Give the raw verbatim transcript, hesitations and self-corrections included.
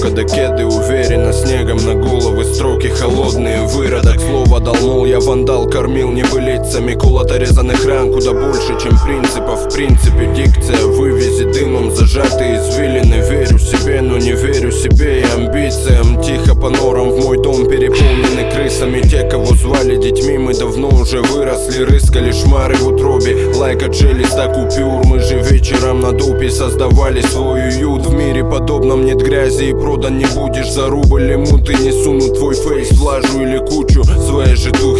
да кеды уверенно, снегом на головы строки холодные. Выродок слово дал, мол, я вандал, кормил небылицами. Кулото резаных ран куда больше, чем принципов. В принципе дикция, вывези дымом зажатые извилины. Верю себе, но не верю себе и амбициям. Тихо по норам в мой дом переполнены крысами. Те, кого звали детьми, мы давно уже выросли. Рыскали шмары в утробе, лайк от железа купюр. Мы же вечером на допе создавали свой уют. В мире подобном нет грязи и продан не будешь за рубль. Лимуты не сунут твой фейс в лажу или кучу. Свои же духи